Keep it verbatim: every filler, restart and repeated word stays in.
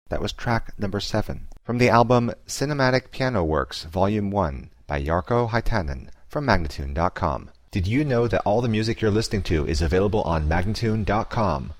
That was track number seven. From the album Cinematic Piano Works, Volume one, by Jarkko Huitinen, from Magnatune dot com. Did you know that all the music you're listening to is available on Magnatune dot com?